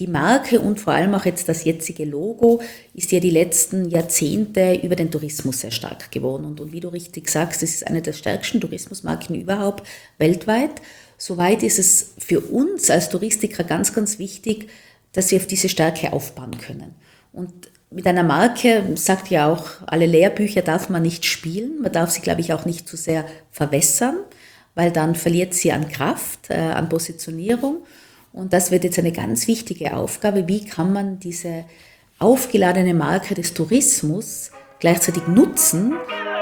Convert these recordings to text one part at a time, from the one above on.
die Marke und vor allem auch jetzt das jetzige Logo ist ja die letzten Jahrzehnte über den Tourismus sehr stark geworden. Und wie du richtig sagst, es ist eine der stärksten Tourismusmarken überhaupt weltweit. Soweit ist es für uns als Touristiker ganz, ganz wichtig, dass wir auf diese Stärke aufbauen können. Und mit einer Marke, sagt ja auch, alle Lehrbücher darf man nicht spielen. Man darf sie, glaube ich, auch nicht zu sehr verwässern, weil dann verliert sie an Kraft, an Positionierung. Und das wird jetzt eine ganz wichtige Aufgabe. Wie kann man diese aufgeladene Marke des Tourismus gleichzeitig nutzen?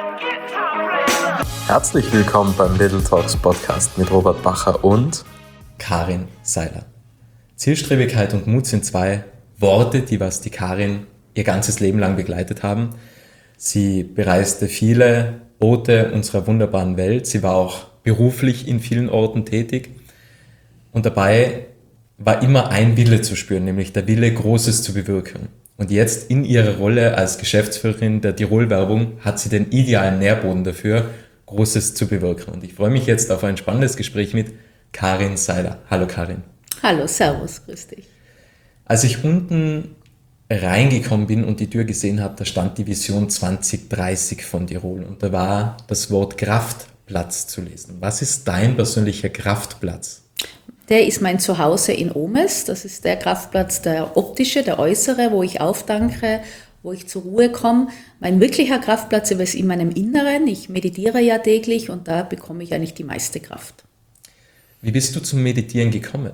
Herzlich willkommen beim Little Talks Podcast mit Robert Bacher und Karin Seiler. Zielstrebigkeit und Mut sind zwei Worte, was die Karin ihr ganzes Leben lang begleitet haben. Sie bereiste viele Orte unserer wunderbaren Welt. Sie war auch beruflich in vielen Orten tätig. Und dabei war immer ein Wille zu spüren, nämlich der Wille, Großes zu bewirken. Und jetzt in ihrer Rolle als Geschäftsführerin der Tirol-Werbung hat sie den idealen Nährboden dafür, Großes zu bewirken. Und ich freue mich jetzt auf ein spannendes Gespräch mit Karin Seiler. Hallo Karin. Hallo, servus, grüß dich. Als ich unten reingekommen bin und die Tür gesehen habe, da stand die Vision 2030 von Tirol und da war das Wort Kraftplatz zu lesen. Was ist dein persönlicher Kraftplatz? Der ist mein Zuhause in Omes. Das ist der Kraftplatz, der optische, der äußere, wo ich auftanke, wo ich zur Ruhe komme. Mein wirklicher Kraftplatz ist in meinem Inneren. Ich meditiere ja täglich und da bekomme ich eigentlich die meiste Kraft. Wie bist du zum Meditieren gekommen?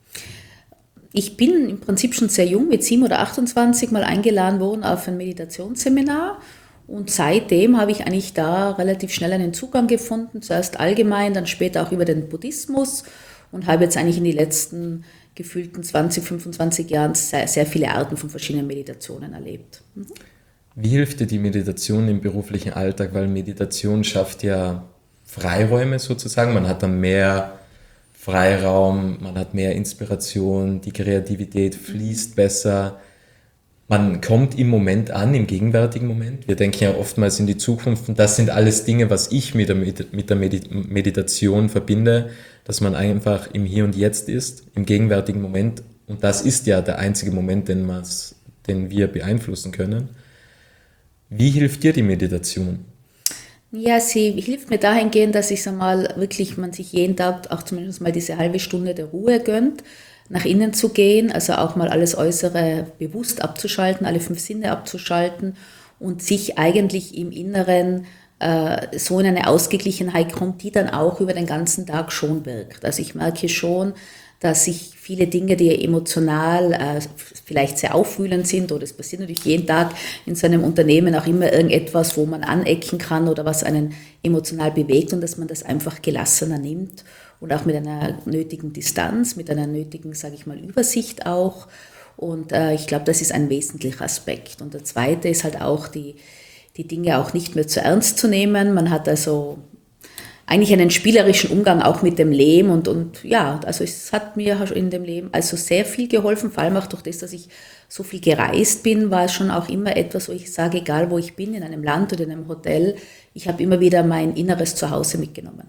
Ich bin im Prinzip schon sehr jung, mit 7 oder 28 mal eingeladen worden auf ein Meditationsseminar. Und seitdem habe ich eigentlich da relativ schnell einen Zugang gefunden. Zuerst allgemein, dann später auch über den Buddhismus. Und habe jetzt eigentlich in den letzten gefühlten 20, 25 Jahren sehr, sehr viele Arten von verschiedenen Meditationen erlebt. Wie hilft dir die Meditation im beruflichen Alltag? Weil Meditation schafft ja Freiräume sozusagen. Man hat dann mehr Freiraum, man hat mehr Inspiration, die Kreativität fließt besser. Man kommt im Moment an, im gegenwärtigen Moment. Wir denken ja oftmals in die Zukunft und das sind alles Dinge, was ich mit der Meditation verbinde, dass man einfach im Hier und Jetzt ist, im gegenwärtigen Moment. Und das ist ja der einzige Moment, den wir beeinflussen können. Wie hilft dir die Meditation? Ja, sie hilft mir dahingehend, dass man sich jeden Tag auch zumindest mal diese halbe Stunde der Ruhe gönnt, nach innen zu gehen, also auch mal alles Äußere bewusst abzuschalten, alle 5 Sinne abzuschalten und sich eigentlich im Inneren so in eine Ausgeglichenheit kommt, die dann auch über den ganzen Tag schon wirkt. Also ich merke schon, dass sich viele Dinge, die emotional vielleicht sehr aufwühlend sind, oder es passiert natürlich jeden Tag in so einem Unternehmen auch immer irgendetwas, wo man anecken kann oder was einen emotional bewegt und dass man das einfach gelassener nimmt und auch mit einer nötigen Distanz, mit einer nötigen, sage ich mal, Übersicht auch. Und ich glaube, das ist ein wesentlicher Aspekt. Und der zweite ist halt auch die Dinge auch nicht mehr zu ernst zu nehmen. Man hat also eigentlich einen spielerischen Umgang auch mit dem Leben und ja, also es hat mir in dem Leben also sehr viel geholfen, vor allem auch durch das, dass ich so viel gereist bin, war es schon auch immer etwas, wo ich sage, egal wo ich bin, in einem Land oder in einem Hotel, ich habe immer wieder mein inneres Zuhause mitgenommen.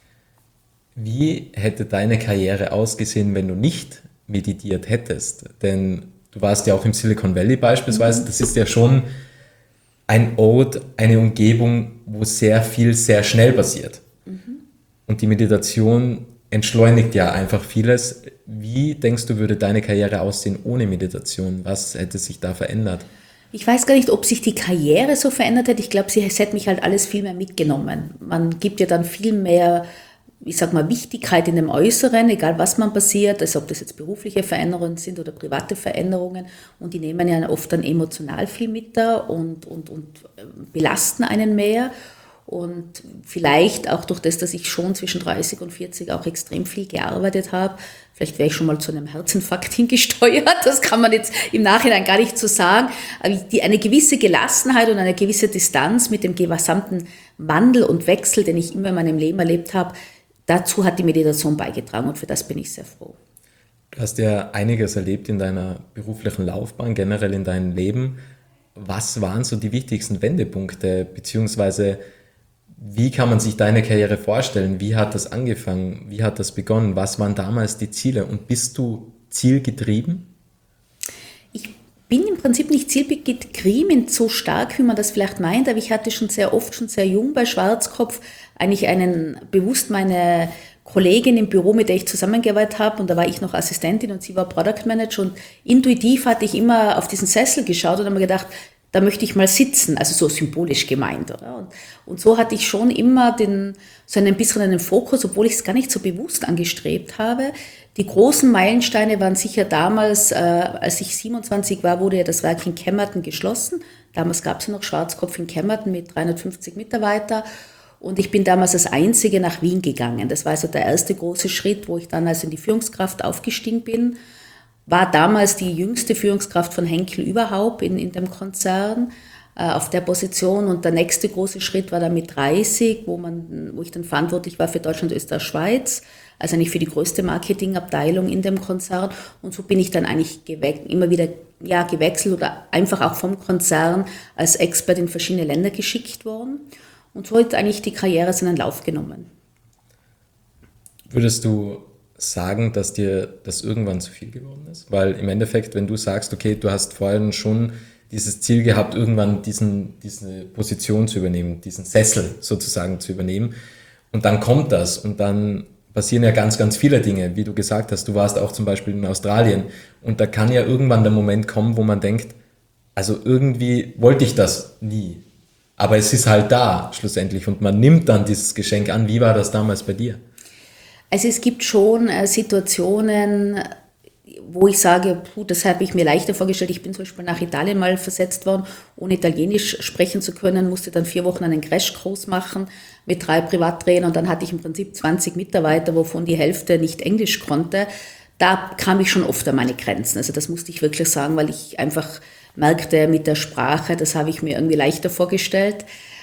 Wie hätte deine Karriere ausgesehen, wenn du nicht meditiert hättest? Denn du warst ja auch im Silicon Valley beispielsweise, das ist ja schon ein Ort, eine Umgebung, wo sehr viel sehr schnell passiert. Und die Meditation entschleunigt ja einfach vieles. Wie denkst du, würde deine Karriere aussehen ohne Meditation? Was hätte sich da verändert? Ich weiß gar nicht, ob sich die Karriere so verändert hätte. Ich glaube, es hätte mich halt alles viel mehr mitgenommen. Man gibt ja dann viel mehr, Wichtigkeit in dem Äußeren, egal was man passiert, also ob das jetzt berufliche Veränderungen sind oder private Veränderungen. Und die nehmen ja oft dann emotional viel mit da und belasten einen mehr. Und vielleicht auch durch das, dass ich schon zwischen 30 und 40 auch extrem viel gearbeitet habe, vielleicht wäre ich schon mal zu einem Herzinfarkt hingesteuert, das kann man jetzt im Nachhinein gar nicht so sagen, aber eine gewisse Gelassenheit und eine gewisse Distanz mit dem gesamten Wandel und Wechsel, den ich immer in meinem Leben erlebt habe, dazu hat die Meditation beigetragen und für das bin ich sehr froh. Du hast ja einiges erlebt in deiner beruflichen Laufbahn, generell in deinem Leben. Was waren so die wichtigsten Wendepunkte, beziehungsweise wie kann man sich deine Karriere vorstellen? Wie hat das angefangen? Wie hat das begonnen? Was waren damals die Ziele? Und bist du zielgetrieben? bin im Prinzip nicht zielgetrieben so stark, wie man das vielleicht meint, aber ich hatte schon sehr jung bei Schwarzkopf eigentlich bewusst meine Kollegin im Büro, mit der ich zusammengearbeitet habe, und da war ich noch Assistentin und sie war Product Manager, und intuitiv hatte ich immer auf diesen Sessel geschaut und habe mir gedacht, da möchte ich mal sitzen, also so symbolisch gemeint, oder? Und so hatte ich schon immer so ein bisschen einen Fokus, obwohl ich es gar nicht so bewusst angestrebt habe. Die großen Meilensteine waren sicher damals, als ich 27 war, wurde ja das Werk in Kemmerton geschlossen. Damals gab es ja noch Schwarzkopf in Kemmerton mit 350 Mitarbeitern. Und ich bin damals als Einzige nach Wien gegangen. Das war also der erste große Schritt, wo ich dann also in die Führungskraft aufgestiegen bin. War damals die jüngste Führungskraft von Henkel überhaupt in dem Konzern auf der Position. Und der nächste große Schritt war dann mit 30, wo ich dann verantwortlich war für Deutschland, Österreich, Schweiz. Also eigentlich für die größte Marketingabteilung in dem Konzern. Und so bin ich dann eigentlich immer wieder gewechselt oder einfach auch vom Konzern als Expert in verschiedene Länder geschickt worden. Und so hat eigentlich die Karriere seinen Lauf genommen. Würdest du sagen, dass dir das irgendwann zu viel geworden ist? Weil im Endeffekt, wenn du sagst, okay, du hast vorhin schon dieses Ziel gehabt, irgendwann diese Position zu übernehmen, diesen Sessel sozusagen zu übernehmen, und dann kommt das und dann passieren ja ganz, ganz viele Dinge, wie du gesagt hast. Du warst auch zum Beispiel in Australien, und da kann ja irgendwann der Moment kommen, wo man denkt, also irgendwie wollte ich das nie. Aber es ist halt da schlussendlich und man nimmt dann dieses Geschenk an. Wie war das damals bei dir? Also es gibt schon Situationen, wo ich sage, das habe ich mir leichter vorgestellt. Ich bin zum Beispiel nach Italien mal versetzt worden, ohne Italienisch sprechen zu können, musste dann 4 Wochen einen Crashkurs machen mit 3 Privattrainern, und dann hatte ich im Prinzip 20 Mitarbeiter, wovon die Hälfte nicht Englisch konnte. Da kam ich schon oft an meine Grenzen. Also das musste ich wirklich sagen, weil ich einfach merkte, mit der Sprache, das habe ich mir irgendwie leichter vorgestellt.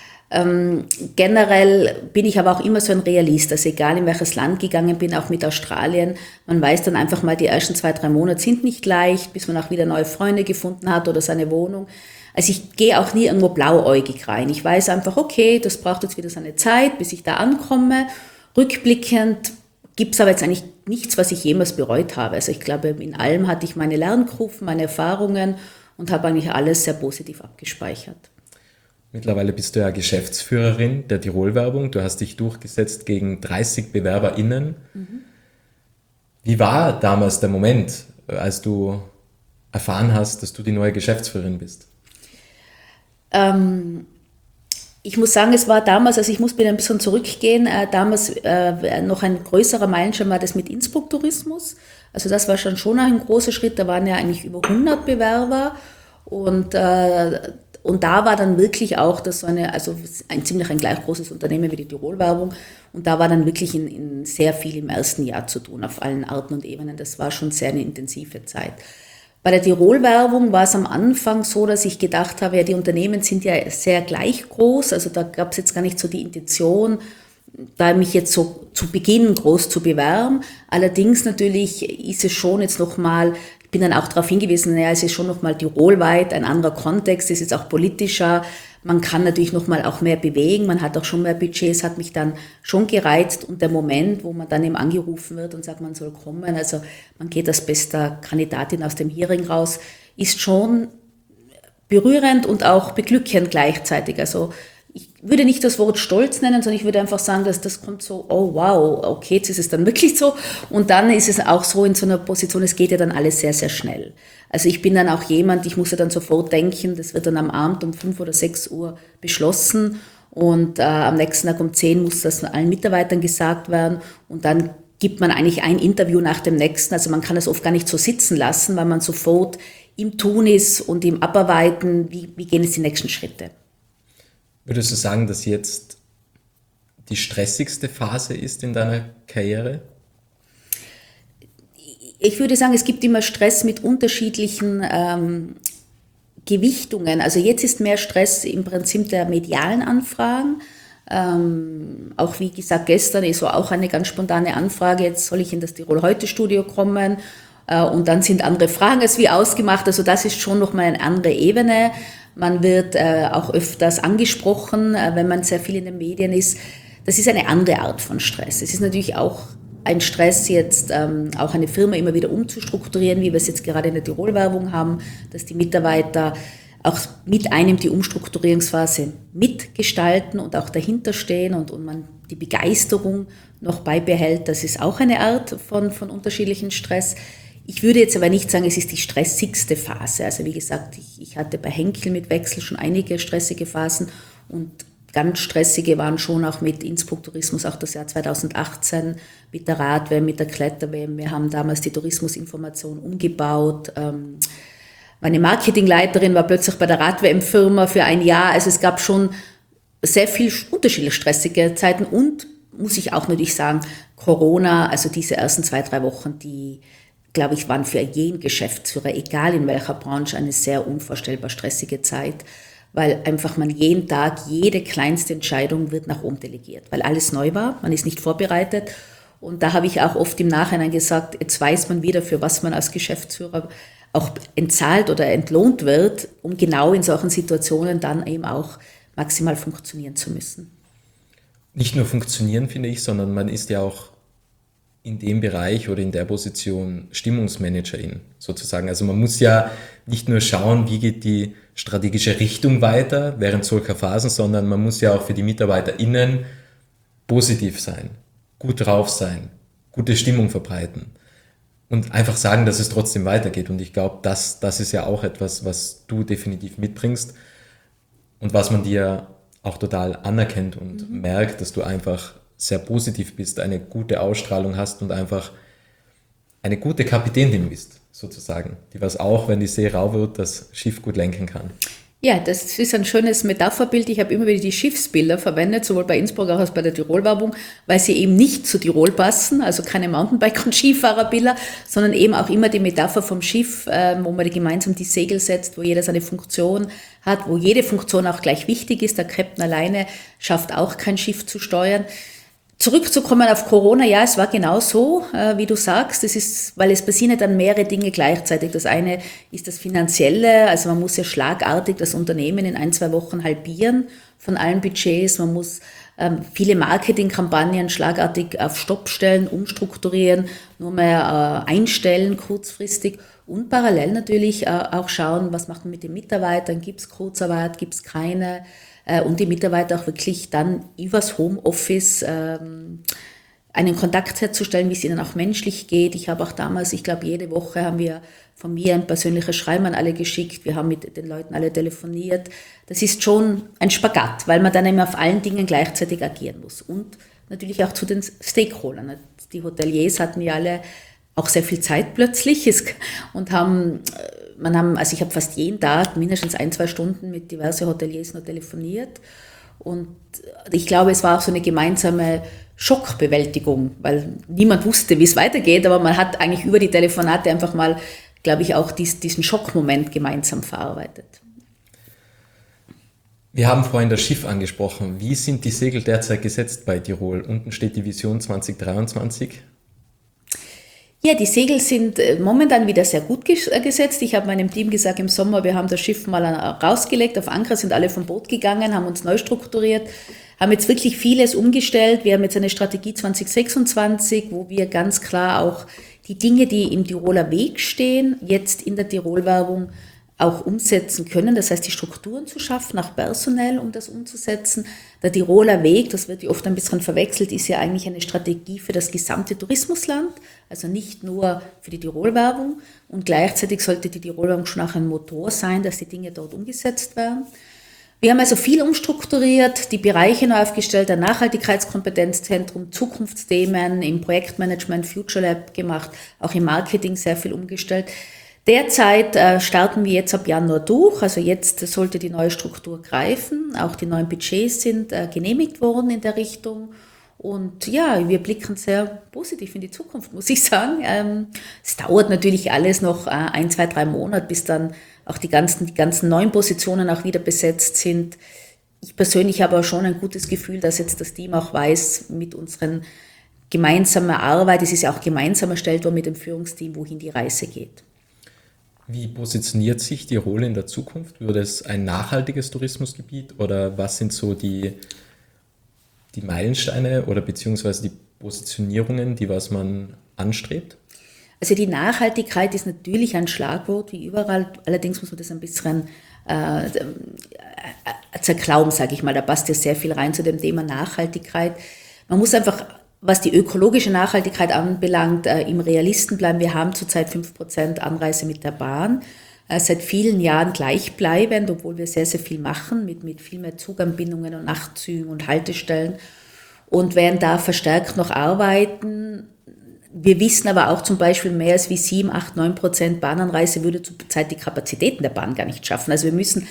Generell bin ich aber auch immer so ein Realist, also egal in welches Land gegangen bin, auch mit Australien, man weiß dann einfach mal, die ersten 2-3 Monate sind nicht leicht, bis man auch wieder neue Freunde gefunden hat oder seine Wohnung. Also ich gehe auch nie irgendwo blauäugig rein. Ich weiß einfach, okay, das braucht jetzt wieder seine Zeit, bis ich da ankomme. Rückblickend gibt es aber jetzt eigentlich nichts, was ich jemals bereut habe. Also ich glaube, in allem hatte ich meine Lernkurven, meine Erfahrungen und habe eigentlich alles sehr positiv abgespeichert. Mittlerweile bist du ja Geschäftsführerin der Tirol-Werbung. Du hast dich durchgesetzt gegen 30 BewerberInnen. Wie war damals der Moment, als du erfahren hast, dass du die neue Geschäftsführerin bist? Ich muss sagen, es war damals, also ich muss wieder ein bisschen zurückgehen, damals noch ein größerer Meilenstein war das mit Innsbruck Tourismus. Also das war schon ein großer Schritt, da waren ja eigentlich über 100 Bewerber, und da war dann wirklich auch das so ein gleich großes Unternehmen wie die Tirol-Werbung, und da war dann wirklich in sehr viel im ersten Jahr zu tun, auf allen Arten und Ebenen. Das war schon sehr eine intensive Zeit. Bei der Tirol-Werbung war es am Anfang so, dass ich gedacht habe, ja, die Unternehmen sind ja sehr gleich groß, also da gab es jetzt gar nicht so die Intention, da mich jetzt so zu Beginn groß zu bewerben. Allerdings natürlich ist es schon jetzt nochmal, ich bin dann auch darauf hingewiesen, naja, es ist schon nochmal tirolweit ein anderer Kontext, es ist auch politischer, man kann natürlich nochmal auch mehr bewegen, man hat auch schon mehr Budgets, hat mich dann schon gereizt, und der Moment, wo man dann eben angerufen wird und sagt, man soll kommen, also man geht als bester Kandidatin aus dem Hearing raus, ist schon berührend und auch beglückend gleichzeitig. Also ich würde nicht das Wort Stolz nennen, sondern ich würde einfach sagen, dass das kommt so, oh wow, okay, jetzt ist es dann wirklich so. Und dann ist es auch so in so einer Position, es geht ja dann alles sehr, sehr schnell. Also ich bin dann auch jemand, ich muss ja dann sofort denken, das wird dann am Abend um 5 oder 6 Uhr beschlossen, und am nächsten Tag um 10 muss das allen Mitarbeitern gesagt werden, und dann gibt man eigentlich ein Interview nach dem nächsten. Also man kann das oft gar nicht so sitzen lassen, weil man sofort im Tun ist und im Abarbeiten, wie gehen jetzt die nächsten Schritte. Würdest du sagen, dass jetzt die stressigste Phase ist in deiner Karriere? Ich würde sagen, es gibt immer Stress mit unterschiedlichen Gewichtungen. Also jetzt ist mehr Stress im Prinzip der medialen Anfragen. Auch wie gesagt, gestern ist so auch eine ganz spontane Anfrage, jetzt soll ich in das Tirol-Heute-Studio kommen, und dann sind andere Fragen als wie ausgemacht. Also das ist schon nochmal eine andere Ebene. Man wird auch öfters angesprochen, wenn man sehr viel in den Medien ist. Das ist eine andere Art von Stress. Es ist natürlich auch ein Stress, jetzt auch eine Firma immer wieder umzustrukturieren, wie wir es jetzt gerade in der Tirol-Werbung haben, dass die Mitarbeiter auch mit einem die Umstrukturierungsphase mitgestalten und auch dahinter stehen und man die Begeisterung noch beibehält. Das ist auch eine Art von unterschiedlichen Stress. Ich würde jetzt aber nicht sagen, es ist die stressigste Phase. Also wie gesagt, ich hatte bei Henkel mit Wechsel schon einige stressige Phasen und ganz stressige waren schon auch mit Innsbruck Tourismus, auch das Jahr 2018, mit der Rad-WM, mit der Kletter-WM. Wir haben damals die Tourismusinformation umgebaut. Meine Marketingleiterin war plötzlich bei der Rad-WM-Firma für ein Jahr. Also es gab schon sehr viel unterschiedliche stressige Zeiten und, muss ich auch natürlich sagen, Corona, also diese ersten 2-3 Wochen, die, glaube ich, waren für jeden Geschäftsführer, egal in welcher Branche, eine sehr unvorstellbar stressige Zeit, weil einfach man jeden Tag, jede kleinste Entscheidung wird nach oben delegiert, weil alles neu war, man ist nicht vorbereitet. Und da habe ich auch oft im Nachhinein gesagt, jetzt weiß man wieder, für was man als Geschäftsführer auch entzahlt oder entlohnt wird, um genau in solchen Situationen dann eben auch maximal funktionieren zu müssen. Nicht nur funktionieren, finde ich, sondern man ist ja auch in dem Bereich oder in der Position Stimmungsmanagerin sozusagen. Also man muss ja nicht nur schauen, wie geht die strategische Richtung weiter während solcher Phasen, sondern man muss ja auch für die MitarbeiterInnen positiv sein, gut drauf sein, gute Stimmung verbreiten und einfach sagen, dass es trotzdem weitergeht. Und ich glaube, das ist ja auch etwas, was du definitiv mitbringst und was man dir auch total anerkennt und merkt, dass du einfach sehr positiv bist, eine gute Ausstrahlung hast und einfach eine gute Kapitänin bist, sozusagen, die was auch, wenn die See rau wird, das Schiff gut lenken kann. Ja, das ist ein schönes Metapherbild. Ich habe immer wieder die Schiffsbilder verwendet, sowohl bei Innsbruck als auch bei der Tirol-Werbung, weil sie eben nicht zu Tirol passen, also keine Mountainbike- und Skifahrerbilder, sondern eben auch immer die Metapher vom Schiff, wo man gemeinsam die Segel setzt, wo jeder seine Funktion hat, wo jede Funktion auch gleich wichtig ist. Der Kapitän alleine schafft auch kein Schiff zu steuern. Zurückzukommen auf Corona, ja, es war genau so, wie du sagst. Das ist, weil es passieren ja dann mehrere Dinge gleichzeitig. Das eine ist das Finanzielle, also man muss ja schlagartig das Unternehmen in 1-2 Wochen halbieren von allen Budgets. Man muss viele Marketingkampagnen schlagartig auf Stopp stellen, umstrukturieren, nur mehr einstellen kurzfristig und parallel natürlich auch schauen, was macht man mit den Mitarbeitern, gibt es Kurzarbeit, gibt es keine, und die Mitarbeiter auch wirklich dann übers Homeoffice einen Kontakt herzustellen, wie es ihnen auch menschlich geht. Ich habe auch damals, ich glaube, jede Woche haben wir von mir ein persönliches Schreiben an alle geschickt. Wir haben mit den Leuten alle telefoniert. Das ist schon ein Spagat, weil man dann immer auf allen Dingen gleichzeitig agieren muss. Und natürlich auch zu den Stakeholdern. Die Hoteliers hatten ja alle auch sehr viel Zeit plötzlich und also ich habe fast jeden Tag mindestens 1-2 Stunden mit diversen Hoteliers noch telefoniert. Und ich glaube, es war auch so eine gemeinsame Schockbewältigung, weil niemand wusste, wie es weitergeht, aber man hat eigentlich über die Telefonate einfach mal, glaube ich, auch diesen Schockmoment gemeinsam verarbeitet. Wir haben vorhin das Schiff angesprochen. Wie sind die Segel derzeit gesetzt bei Tirol? Unten steht die Vision 2023. Ja, die Segel sind momentan wieder sehr gut gesetzt. Ich habe meinem Team gesagt im Sommer, wir haben das Schiff mal rausgelegt, auf Anker, sind alle vom Boot gegangen, haben uns neu strukturiert, haben jetzt wirklich vieles umgestellt. Wir haben jetzt eine Strategie 2026, wo wir ganz klar auch die Dinge, die im Tiroler Weg stehen, jetzt in der Tirol-Werbung auch umsetzen können. Das heißt, die Strukturen zu schaffen, auch personell, um das umzusetzen. Der Tiroler Weg, das wird ja oft ein bisschen verwechselt, ist ja eigentlich eine Strategie für das gesamte Tourismusland, also nicht nur für die Tirol-Werbung. Und gleichzeitig sollte die Tirol-Werbung schon auch ein Motor sein, dass die Dinge dort umgesetzt werden. Wir haben also viel umstrukturiert, die Bereiche neu aufgestellt, ein Nachhaltigkeitskompetenzzentrum, Zukunftsthemen im Projektmanagement, Future Lab gemacht, auch im Marketing sehr viel umgestellt. Derzeit starten wir jetzt ab Januar durch, also jetzt sollte die neue Struktur greifen, auch die neuen Budgets sind genehmigt worden in der Richtung und ja, wir blicken sehr positiv in die Zukunft, muss ich sagen. Es dauert natürlich alles noch 1, 2, 3 Monate, bis dann auch die ganzen neuen Positionen auch wieder besetzt sind. Ich persönlich habe auch schon ein gutes Gefühl, dass jetzt das Team auch weiß, mit unseren gemeinsamen Arbeit, es ist ja auch gemeinsam erstellt worden mit dem Führungsteam, wohin die Reise geht. Wie positioniert sich Tirol in der Zukunft? Wird es ein nachhaltiges Tourismusgebiet oder was sind so die Meilensteine oder beziehungsweise die Positionierungen, die was man anstrebt? Also die Nachhaltigkeit ist natürlich ein Schlagwort wie überall, allerdings muss man das ein bisschen zerklauben, sage ich mal. Da passt ja sehr viel rein zu dem Thema Nachhaltigkeit. Man muss einfach, was die ökologische Nachhaltigkeit anbelangt, im Realisten bleiben. Wir haben zurzeit 5% Anreise mit der Bahn, seit vielen Jahren gleichbleibend, obwohl wir sehr, sehr viel machen, mit viel mehr Zuganbindungen und Nachtzügen und Haltestellen und werden da verstärkt noch arbeiten. Wir wissen aber auch zum Beispiel, mehr als wie 7, 8, 9% Bahnanreise würde zurzeit die Kapazitäten der Bahn gar nicht schaffen. Also wir müssen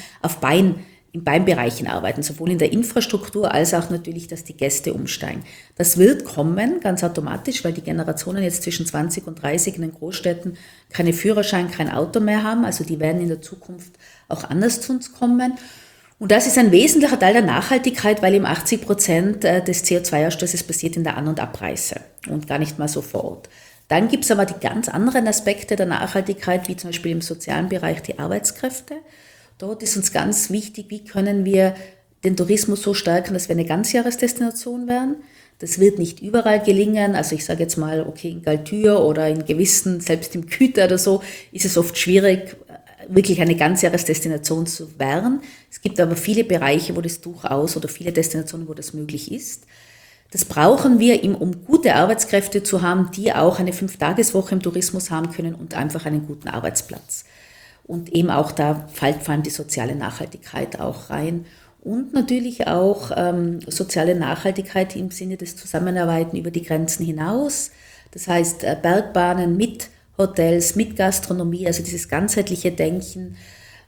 in beiden Bereichen arbeiten, sowohl in der Infrastruktur als auch natürlich, dass die Gäste umsteigen. Das wird kommen, ganz automatisch, weil die Generationen jetzt zwischen 20 und 30 in den Großstädten keine Führerschein, kein Auto mehr haben. Also die werden in der Zukunft auch anders zu uns kommen. Und das ist ein wesentlicher Teil der Nachhaltigkeit, weil eben 80% des CO2-Ausstoßes passiert in der An- und Abreise und gar nicht mal so vor Ort. Dann gibt es aber die ganz anderen Aspekte der Nachhaltigkeit, wie zum Beispiel im sozialen Bereich die Arbeitskräfte. Dort ist uns ganz wichtig, wie können wir den Tourismus so stärken, dass wir eine Ganzjahresdestination werden. Das wird nicht überall gelingen. Also ich sage jetzt mal, okay, in Galtür oder in gewissen, selbst im Güter oder so, ist es oft schwierig, wirklich eine Ganzjahresdestination zu werden. Es gibt aber viele Bereiche, wo das durchaus oder viele Destinationen, wo das möglich ist. Das brauchen wir, um gute Arbeitskräfte zu haben, die auch eine 5-Tageswoche im Tourismus haben können und einfach einen guten Arbeitsplatz. Und eben auch da fällt vor allem die soziale Nachhaltigkeit auch rein. Und natürlich auch soziale Nachhaltigkeit im Sinne des Zusammenarbeiten über die Grenzen hinaus. Das heißt, Bergbahnen mit Hotels, mit Gastronomie, also dieses ganzheitliche Denken.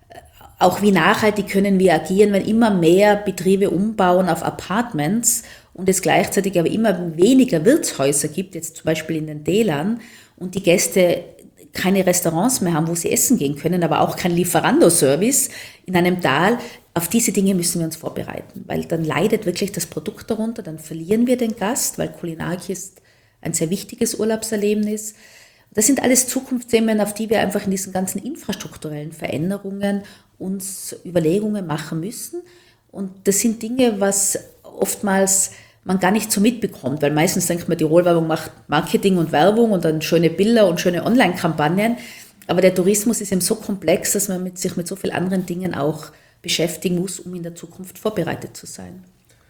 Auch wie nachhaltig können wir agieren, wenn immer mehr Betriebe umbauen auf Apartments und es gleichzeitig aber immer weniger Wirtshäuser gibt, jetzt zum Beispiel in den Tälern, und die Gäste keine Restaurants mehr haben, wo sie essen gehen können, aber auch kein Lieferando-Service in einem Tal. Auf diese Dinge müssen wir uns vorbereiten, weil dann leidet wirklich das Produkt darunter, dann verlieren wir den Gast, weil Kulinarik ist ein sehr wichtiges Urlaubserlebnis. Das sind alles Zukunftsthemen, auf die wir einfach in diesen ganzen infrastrukturellen Veränderungen uns Überlegungen machen müssen. Und das sind Dinge, was oftmals man gar nicht so mitbekommt, weil meistens denkt man, die Tirol-Werbung macht Marketing und Werbung und dann schöne Bilder und schöne Online-Kampagnen. Aber der Tourismus ist eben so komplex, dass man sich mit so vielen anderen Dingen auch beschäftigen muss, um in der Zukunft vorbereitet zu sein.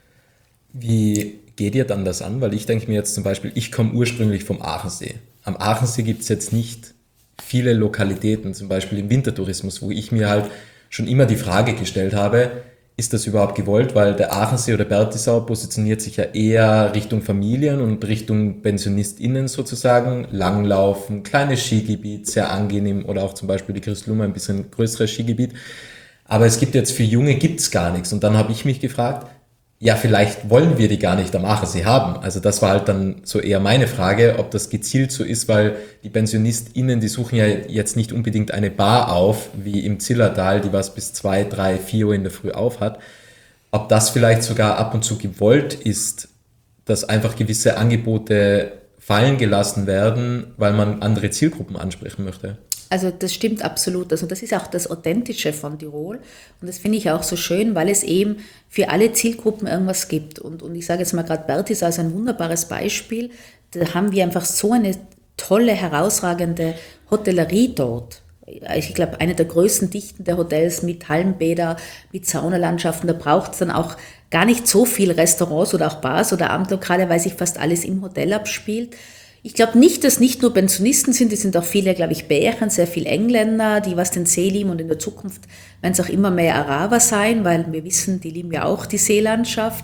Wie geht ihr dann das an? Weil ich denke mir jetzt zum Beispiel, ich komme ursprünglich vom Aachensee. Am Aachensee gibt es jetzt nicht viele Lokalitäten, zum Beispiel im Wintertourismus, wo ich mir halt schon immer die Frage gestellt habe, ist das überhaupt gewollt? Weil der Aachensee oder Bertisau positioniert sich ja eher Richtung Familien und Richtung PensionistInnen sozusagen. Langlaufen, kleines Skigebiet, sehr angenehm, oder auch zum Beispiel die Christlummer, ein bisschen größeres Skigebiet. Aber es gibt jetzt für Junge gibt's gar nichts. Und dann habe ich mich gefragt, ja, vielleicht wollen wir die gar nicht am Aachensee haben. Also das war halt dann so eher meine Frage, ob das gezielt so ist, weil die PensionistInnen, die suchen ja jetzt nicht unbedingt eine Bar auf, wie im Zillertal, die was bis 2, 3, 4 Uhr in der Früh auf hat. Ob das vielleicht sogar ab und zu gewollt ist, dass einfach gewisse Angebote fallen gelassen werden, weil man andere Zielgruppen ansprechen möchte. Also das stimmt absolut. Also das ist auch das Authentische von Tirol. Und das finde ich auch so schön, weil es eben für alle Zielgruppen irgendwas gibt. Und ich sage jetzt mal gerade Bertisau ist ein wunderbares Beispiel. Da haben wir einfach so eine tolle, herausragende Hotellerie dort. Ich glaube, eine der größten Dichten der Hotels mit Hallenbäder, mit Saunalandschaften. Da braucht es dann auch gar nicht so viel Restaurants oder auch Bars oder Abendlokale, weil sich fast alles im Hotel abspielt. Ich glaube nicht, dass nicht nur Pensionisten sind, es sind auch viele, glaube ich, Bären, sehr viele Engländer, die was den See lieben, und in der Zukunft werden es auch immer mehr Araber sein, weil wir wissen, die lieben ja auch die Seelandschaft.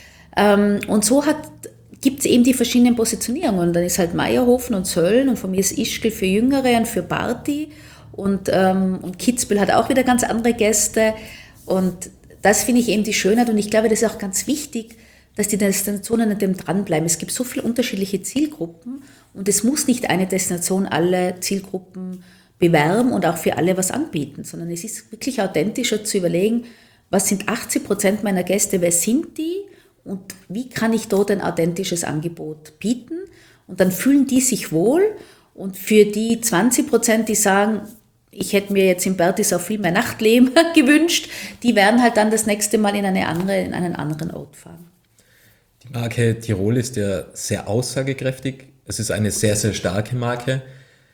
Und so gibt es eben die verschiedenen Positionierungen. Und dann ist halt Meierhofen und Sölln und von mir ist Ischgl für Jüngere und für Party und Kitzbühel hat auch wieder ganz andere Gäste. Und das finde ich eben die Schönheit, und ich glaube, das ist auch ganz wichtig, dass die Destinationen an dem dranbleiben. Es gibt so viele unterschiedliche Zielgruppen und es muss nicht eine Destination alle Zielgruppen bewerben und auch für alle was anbieten, sondern es ist wirklich authentischer zu überlegen, was sind 80% meiner Gäste, wer sind die und wie kann ich dort ein authentisches Angebot bieten, und dann fühlen die sich wohl, und für die 20%, die sagen, ich hätte mir jetzt in Bertisau viel mehr Nachtleben gewünscht, die werden halt dann das nächste Mal in einen anderen Ort fahren. Die Marke Tirol ist ja sehr aussagekräftig. Es ist eine sehr, sehr starke Marke.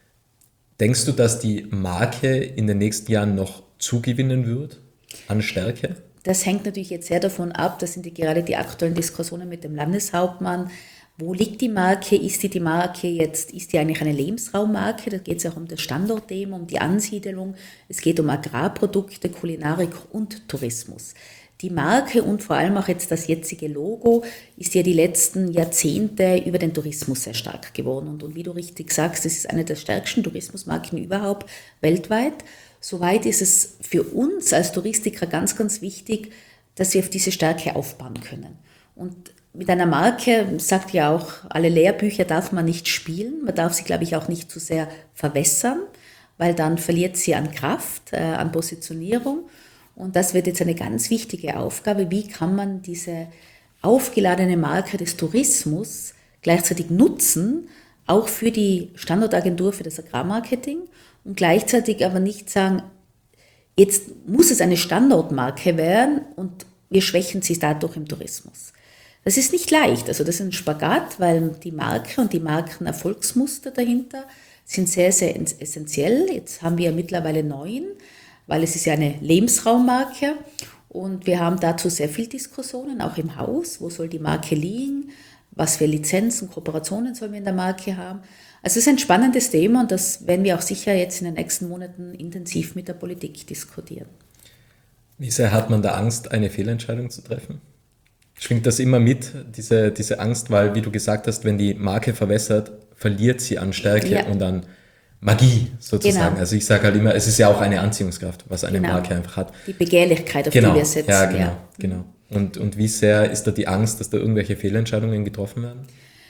Denkst du, dass die Marke in den nächsten Jahren noch zugewinnen wird an Stärke? Das hängt natürlich jetzt sehr davon ab, das sind gerade die aktuellen Diskussionen mit dem Landeshauptmann. Wo liegt die Marke? Ist die Marke jetzt, ist die eigentlich eine Lebensraummarke? Da geht es auch um das Standortthema, um die Ansiedelung. Es geht um Agrarprodukte, Kulinarik und Tourismus. Die Marke und vor allem auch jetzt das jetzige Logo ist ja die letzten Jahrzehnte über den Tourismus sehr stark geworden. Und wie du richtig sagst, es ist eine der stärksten Tourismusmarken überhaupt weltweit. Soweit ist es für uns als Touristiker ganz, ganz wichtig, dass wir auf diese Stärke aufbauen können. Und mit einer Marke, sagt ja auch, alle Lehrbücher darf man nicht spielen. Man darf sie, glaube ich, auch nicht zu sehr verwässern, weil dann verliert sie an Kraft, an Positionierung. Und das wird jetzt eine ganz wichtige Aufgabe. Wie kann man diese aufgeladene Marke des Tourismus gleichzeitig nutzen, auch für die Standortagentur für das Agrarmarketing und gleichzeitig aber nicht sagen, jetzt muss es eine Standortmarke werden und wir schwächen sie dadurch im Tourismus. Das ist nicht leicht, also das ist ein Spagat, weil die Marke und die Markenerfolgsmuster dahinter sind sehr, sehr essentiell. Jetzt haben wir ja mittlerweile 9, weil es ist ja eine Lebensraummarke und wir haben dazu sehr viel Diskussionen, auch im Haus. Wo soll die Marke liegen? Was für Lizenzen, Kooperationen sollen wir in der Marke haben? Also es ist ein spannendes Thema und das werden wir auch sicher jetzt in den nächsten Monaten intensiv mit der Politik diskutieren. Wie sehr hat man da Angst, eine Fehlentscheidung zu treffen? Schwingt das immer mit, diese Angst, weil, wie du gesagt hast, wenn die Marke verwässert, verliert sie an Stärke und an Magie sozusagen. Genau. Also ich sage halt immer, es ist ja auch eine Anziehungskraft, was eine Marke einfach hat. Die Begehrlichkeit, auf die wir setzen. Ja, genau. Und wie sehr ist da die Angst, dass da irgendwelche Fehlentscheidungen getroffen werden?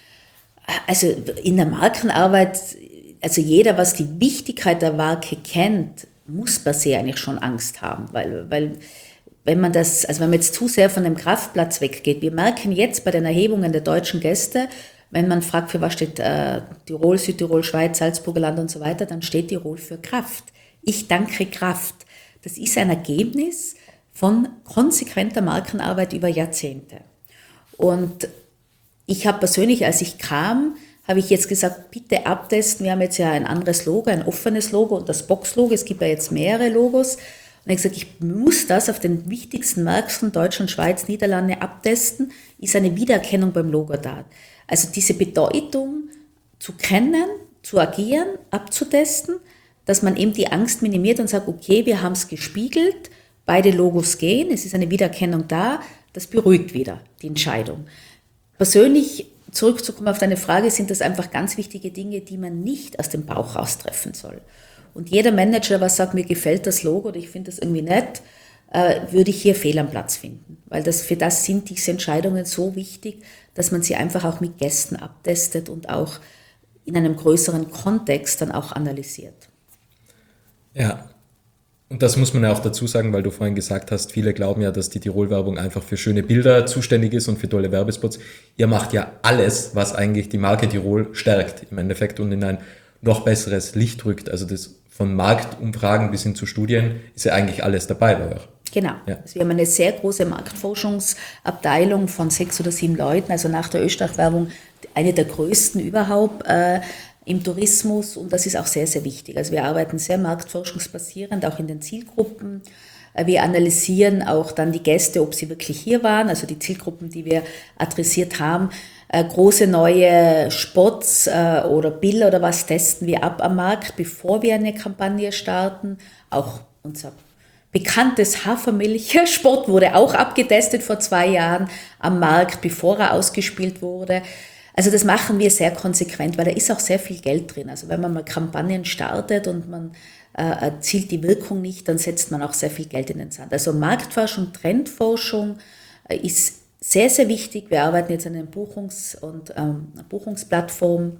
Also in der Markenarbeit, also jeder, was die Wichtigkeit der Marke kennt, muss per se eigentlich schon Angst haben, weil wenn man jetzt zu sehr von dem Kraftplatz weggeht, wir merken jetzt bei den Erhebungen der deutschen Gäste, wenn man fragt, für was steht Tirol, Südtirol, Schweiz, Salzburger Land und so weiter, dann steht Tirol für Kraft. Ich danke Kraft. Das ist ein Ergebnis von konsequenter Markenarbeit über Jahrzehnte. Und ich habe persönlich, als ich kam, habe ich jetzt gesagt, bitte abtesten. Wir haben jetzt ja ein anderes Logo, ein offenes Logo und das Box-Logo. Es gibt ja jetzt mehrere Logos. Und ich habe gesagt, ich muss das auf den wichtigsten Märkten Deutschland, Schweiz, Niederlande abtesten. Ist eine Wiedererkennung beim Logo da. Also diese Bedeutung zu kennen, zu agieren, abzutesten, dass man eben die Angst minimiert und sagt, okay, wir haben es gespiegelt, beide Logos gehen, es ist eine Wiedererkennung da, das beruhigt wieder die Entscheidung. Persönlich zurückzukommen auf deine Frage, sind das einfach ganz wichtige Dinge, die man nicht aus dem Bauch raustreffen soll. Und jeder Manager, was sagt, mir gefällt das Logo oder ich finde das irgendwie nett, würde ich hier fehl am Platz finden. Weil für das sind diese Entscheidungen so wichtig, dass man sie einfach auch mit Gästen abtestet und auch in einem größeren Kontext dann auch analysiert. Ja, und das muss man ja auch dazu sagen, weil du vorhin gesagt hast, viele glauben ja, dass die Tirol-Werbung einfach für schöne Bilder zuständig ist und für tolle Werbespots. Ihr macht ja alles, was eigentlich die Marke Tirol stärkt im Endeffekt und in ein noch besseres Licht rückt. Also das von Marktumfragen bis hin zu Studien ist ja eigentlich alles dabei bei euch. Genau. Ja. Also wir haben eine sehr große Marktforschungsabteilung von 6 oder 7 Leuten, also nach der Österreich-Werbung eine der größten überhaupt im Tourismus und das ist auch sehr, sehr wichtig. Also wir arbeiten sehr marktforschungsbasierend, auch in den Zielgruppen. Wir analysieren auch dann die Gäste, ob sie wirklich hier waren, also die Zielgruppen, die wir adressiert haben. Große neue Spots oder Bilder oder was testen wir ab am Markt, bevor wir eine Kampagne starten. Auch unser bekanntes Hafermilch-Spot wurde auch abgetestet vor 2 Jahren am Markt, bevor er ausgespielt wurde. Also das machen wir sehr konsequent, weil da ist auch sehr viel Geld drin. Also wenn man mal Kampagnen startet und man erzielt die Wirkung nicht, dann setzt man auch sehr viel Geld in den Sand. Also Marktforschung, Trendforschung ist sehr, sehr wichtig. Wir arbeiten jetzt an einer Buchungsplattform,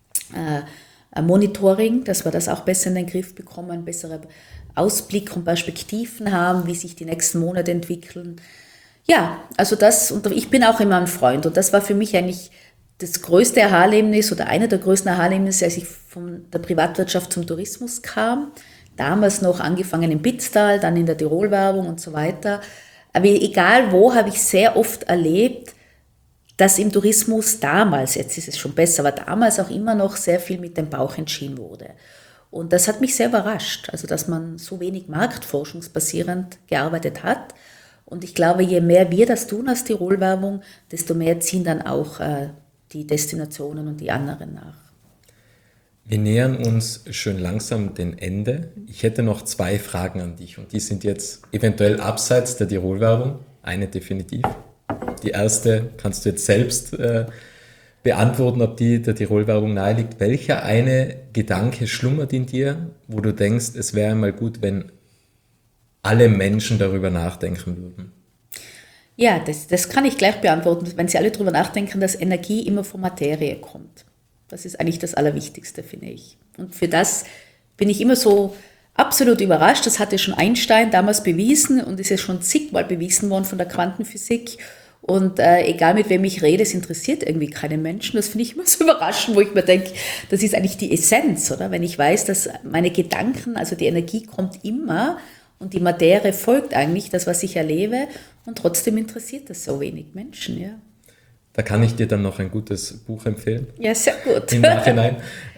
Monitoring, dass wir das auch besser in den Griff bekommen, einen besseren Ausblick und Perspektiven haben, wie sich die nächsten Monate entwickeln. Ja, also das, und ich bin auch immer ein Freund und das war für mich eigentlich das größte Aha-Erlebnis oder einer der größten Aha-Erlebnisse, als ich von der Privatwirtschaft zum Tourismus kam. Damals noch angefangen im Pitztal, dann in der Tirol-Werbung und so weiter. Aber egal wo, habe ich sehr oft erlebt, dass im Tourismus damals, jetzt ist es schon besser, aber damals auch immer noch sehr viel mit dem Bauch entschieden wurde. Und das hat mich sehr überrascht, also dass man so wenig marktforschungsbasierend gearbeitet hat. Und ich glaube, je mehr wir das tun als Tirol-Werbung, desto mehr ziehen dann auch die Destinationen und die anderen nach. Wir nähern uns schön langsam dem Ende. Ich hätte noch 2 Fragen an dich und die sind jetzt eventuell abseits der Tirol-Werbung. Eine definitiv. Die erste kannst du jetzt selbst beantworten, ob die der Tirol-Werbung nahe liegt. Welcher eine Gedanke schlummert in dir, wo du denkst, es wäre mal gut, wenn alle Menschen darüber nachdenken würden? Ja, das kann ich gleich beantworten, wenn Sie alle darüber nachdenken, dass Energie immer von Materie kommt. Das ist eigentlich das Allerwichtigste, finde ich. Und für das bin ich immer so absolut überrascht. Das hatte schon Einstein damals bewiesen und ist ja schon zigmal bewiesen worden von der Quantenphysik. Und egal mit wem ich rede, es interessiert irgendwie keinen Menschen. Das finde ich immer so überraschend, wo ich mir denke, das ist eigentlich die Essenz, oder? Wenn ich weiß, dass meine Gedanken, also die Energie kommt immer und die Materie folgt eigentlich das, was ich erlebe. Und trotzdem interessiert das so wenig Menschen, ja. Da kann ich dir dann noch ein gutes Buch empfehlen. Ja, sehr gut. Im Nachhinein.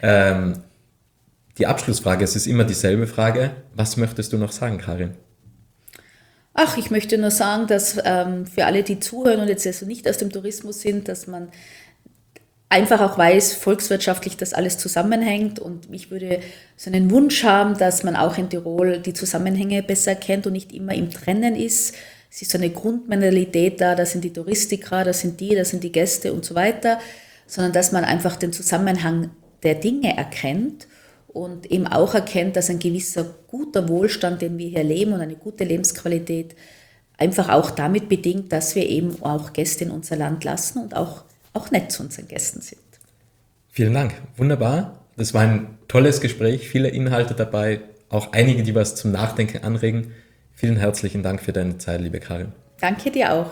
Die Abschlussfrage, es ist immer dieselbe Frage. Was möchtest du noch sagen, Karin? Ach, ich möchte nur sagen, dass für alle, die zuhören und jetzt also nicht aus dem Tourismus sind, dass man einfach auch weiß, volkswirtschaftlich das alles zusammenhängt. Und ich würde so einen Wunsch haben, dass man auch in Tirol die Zusammenhänge besser kennt und nicht immer im Trennen ist. Es ist so eine Grundmentalität da sind die Touristiker, das sind die Gäste und so weiter, sondern dass man einfach den Zusammenhang der Dinge erkennt und eben auch erkennt, dass ein gewisser guter Wohlstand, den wir hier leben und eine gute Lebensqualität einfach auch damit bedingt, dass wir eben auch Gäste in unser Land lassen und auch nett zu unseren Gästen sind. Vielen Dank, wunderbar. Das war ein tolles Gespräch, viele Inhalte dabei, auch einige, die was zum Nachdenken anregen. Vielen herzlichen Dank für deine Zeit, liebe Karin. Danke dir auch.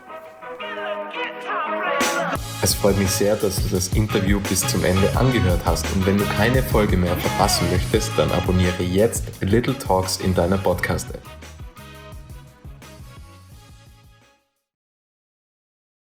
Es freut mich sehr, dass du das Interview bis zum Ende angehört hast und wenn du keine Folge mehr verpassen möchtest, dann abonniere jetzt Little Talks in deiner Podcast-App.